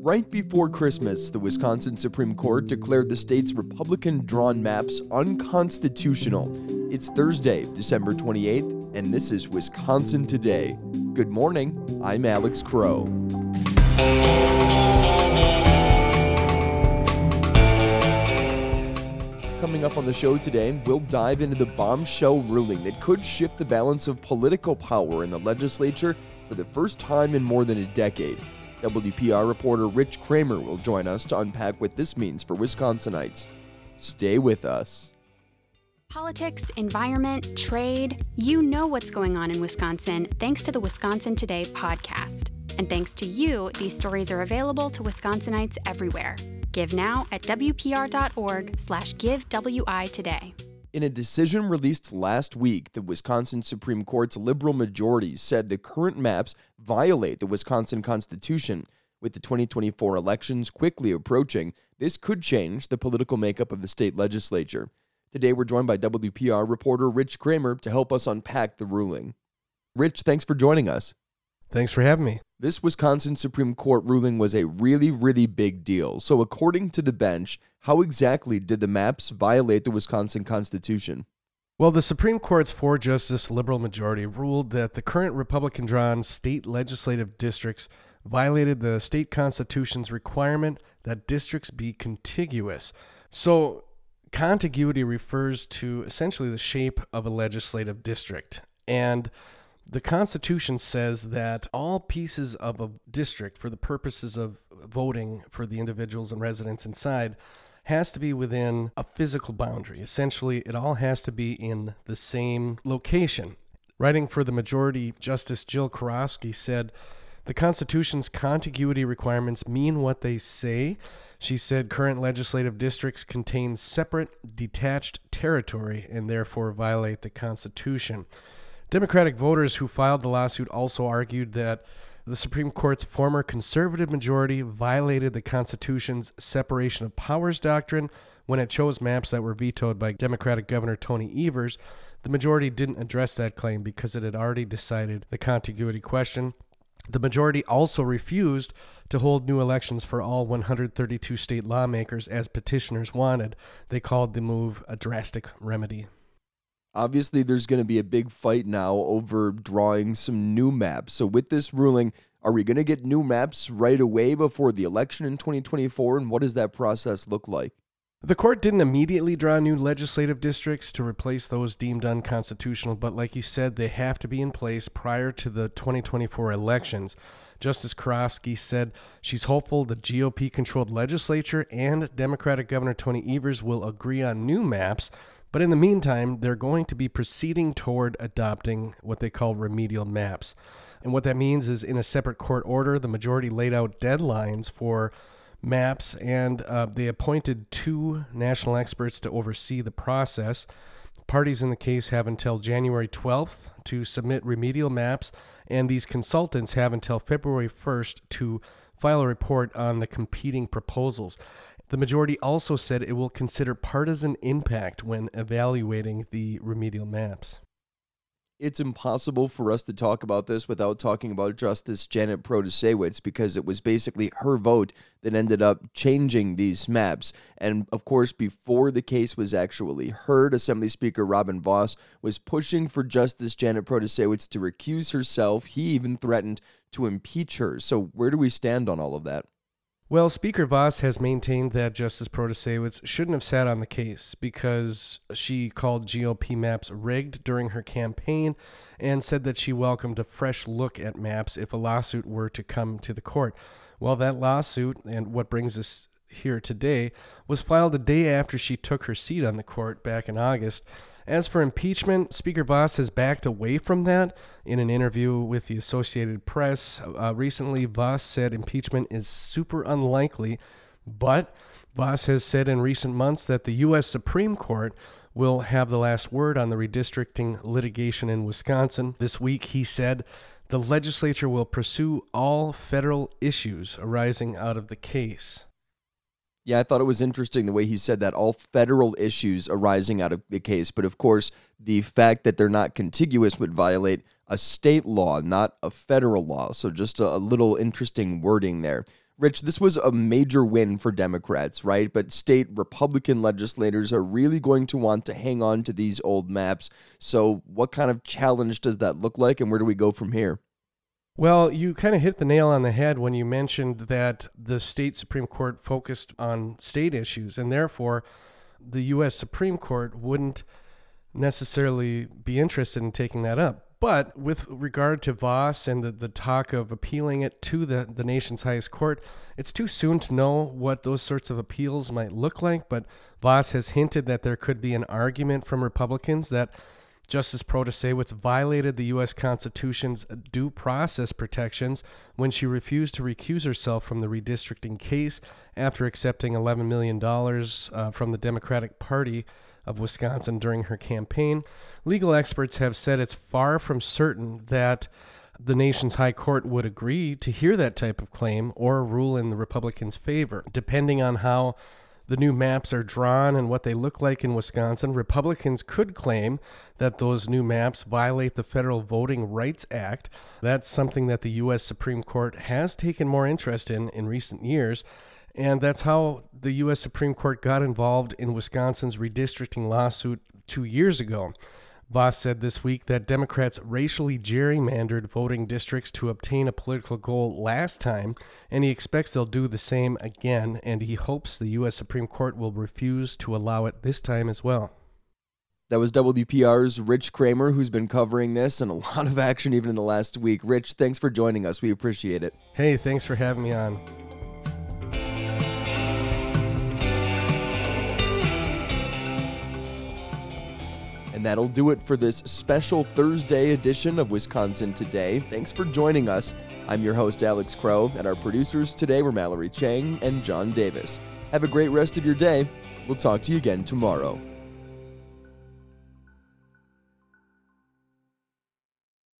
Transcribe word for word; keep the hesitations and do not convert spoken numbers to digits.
Right before Christmas, the Wisconsin Supreme Court declared the state's Republican-drawn maps unconstitutional. It's Thursday, December twenty-eighth, and this is Wisconsin Today. Good morning, I'm Alex Crow. Coming up on the show today, we'll dive into the bombshell ruling that could shift the balance of political power in the legislature for the first time in more than a decade. W P R reporter Rich Kramer will join us to unpack what this means for Wisconsinites. Stay with us. Politics, environment, trade, you know what's going on in Wisconsin thanks to the Wisconsin Today podcast. And thanks to you, these stories are available to Wisconsinites everywhere. Give now at wpr.org slash give WI today. In a decision released last week, the Wisconsin Supreme Court's liberal majority said the current maps violate the Wisconsin Constitution. With the twenty twenty-four elections quickly approaching, this could change the political makeup of the state legislature. Today, we're joined by W P R reporter Rich Kramer to help us unpack the ruling. Rich, thanks for joining us. Thanks for having me. This Wisconsin Supreme Court ruling was a really, really big deal. So according to the bench, how exactly did the maps violate the Wisconsin Constitution? Well, the Supreme Court's four-justice liberal majority ruled that the current Republican-drawn state legislative districts violated the state constitution's requirement that districts be contiguous. So contiguity refers to essentially the shape of a legislative district. And the Constitution says that all pieces of a district, for the purposes of voting for the individuals and residents inside, has to be within a physical boundary. Essentially, it all has to be in the same location. Writing for the majority, Justice Jill Karofsky said, "The Constitution's contiguity requirements mean what they say." She said current legislative districts contain separate, detached territory and therefore violate the Constitution. Democratic voters who filed the lawsuit also argued that the Supreme Court's former conservative majority violated the Constitution's separation of powers doctrine when it chose maps that were vetoed by Democratic Governor Tony Evers. The majority didn't address that claim because it had already decided the contiguity question. The majority also refused to hold new elections for all one hundred thirty-two state lawmakers as petitioners wanted. They called the move a drastic remedy. Obviously, there's going to be a big fight now over drawing some new maps. So with this ruling, are we going to get new maps right away before the election in twenty twenty-four? And what does that process look like? The court didn't immediately draw new legislative districts to replace those deemed unconstitutional, but like you said, they have to be in place prior to the twenty twenty-four elections. Justice Karofsky said she's hopeful the G O P-controlled legislature and Democratic Governor Tony Evers will agree on new maps. But in the meantime, they're going to be proceeding toward adopting what they call remedial maps. And what that means is in a separate court order, the majority laid out deadlines for maps, and uh, they appointed two national experts to oversee the process. Parties in the case have until January twelfth to submit remedial maps, and these consultants have until February first to file a report on the competing proposals. The majority also said it will consider partisan impact when evaluating the remedial maps. It's impossible for us to talk about this without talking about Justice Janet Protasiewicz, because it was basically her vote that ended up changing these maps. And of course, before the case was actually heard, Assembly Speaker Robin Vos was pushing for Justice Janet Protasiewicz to recuse herself. He even threatened to impeach her. So where do we stand on all of that? Well, Speaker Vos has maintained that Justice Protasiewicz shouldn't have sat on the case because she called G O P maps rigged during her campaign and said that she welcomed a fresh look at maps if a lawsuit were to come to the court. Well, that lawsuit, and what brings us here today, was filed a day after she took her seat on the court back in August. As for impeachment, Speaker Vos has backed away from that. In an interview with the Associated Press uh, recently, Vos said impeachment is super unlikely, but Vos has said in recent months that the U S Supreme Court will have the last word on the redistricting litigation in Wisconsin. This week, he said, the legislature will pursue all federal issues arising out of the case. Yeah, I thought it was interesting the way he said that, all federal issues arising out of the case. But of course, the fact that they're not contiguous would violate a state law, not a federal law. So just a, a little interesting wording there. Rich, this was a major win for Democrats, right? But state Republican legislators are really going to want to hang on to these old maps. So what kind of challenge does that look like, and where do we go from here? Well, you kind of hit the nail on the head when you mentioned that the state Supreme Court focused on state issues, and therefore the U S Supreme Court wouldn't necessarily be interested in taking that up. But with regard to Vos and the, the talk of appealing it to the, the nation's highest court, it's too soon to know what those sorts of appeals might look like. But Vos has hinted that there could be an argument from Republicans that Justice Protasiewicz violated the U S Constitution's due process protections when she refused to recuse herself from the redistricting case after accepting eleven million dollars uh, from the Democratic Party of Wisconsin during her campaign. Legal experts have said it's far from certain that the nation's high court would agree to hear that type of claim or rule in the Republicans' favor. Depending on how the new maps are drawn and what they look like in Wisconsin, Republicans could claim that those new maps violate the Federal Voting Rights Act. That's something that the U S Supreme Court has taken more interest in in recent years. And that's how the U S Supreme Court got involved in Wisconsin's redistricting lawsuit two years ago. Vos said this week that Democrats racially gerrymandered voting districts to obtain a political goal last time, and he expects they'll do the same again, and he hopes the U S Supreme Court will refuse to allow it this time as well. That was W P R's Rich Kramer, who's been covering this, and a lot of action even in the last week. Rich, thanks for joining us. We appreciate it. Hey, thanks for having me on. And that'll do it for this special Thursday edition of Wisconsin Today. Thanks for joining us. I'm your host, Alex Crow, and our producers today were Mallory Chang and John Davis. Have a great rest of your day. We'll talk to you again tomorrow.